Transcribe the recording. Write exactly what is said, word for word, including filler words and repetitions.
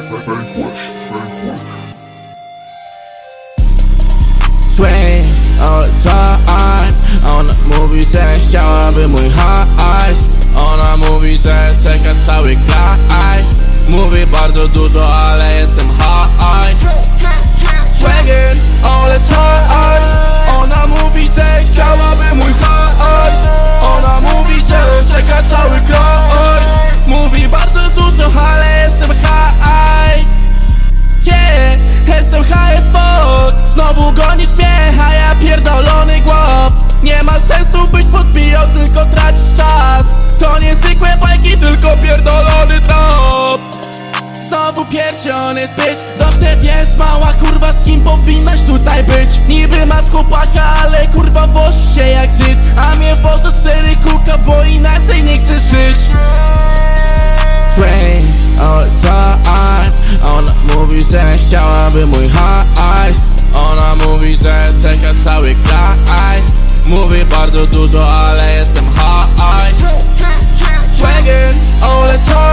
Swing all the time. Ona mówi, że chciałaby mój hajs. Ona mówi, że czeka cały kraj. Mówi bardzo dużo, ale jestem high. Swinging all the time. Ona mówi, że chciałaby mój hajs. Ona mówi, że czeka cały kraj. Mówi bardzo dużo, ale jestem high. Yeah, jestem high as fuck. Znowu gonisz mnie, a ja pierdolony głow. Nie ma sensu byś podbijał, tylko tracisz czas. To niezwykłe bajki, tylko pierdolony trop. Znowu pierdziony być. Dobrze wiesz, mała kurwa, z kim powinnaś tutaj być. Niby masz chłopaka, ale kurwa wozi się jak Żyd. A mnie wożą cztery kółka, bo inaczej nie chcesz żyć. Swing all the time. Ona mówi, że chciałaby mój hajs. Ona mówi, że czeka cały kraj. Mówi bardzo dużo, ale jestem high. Swinging all the time.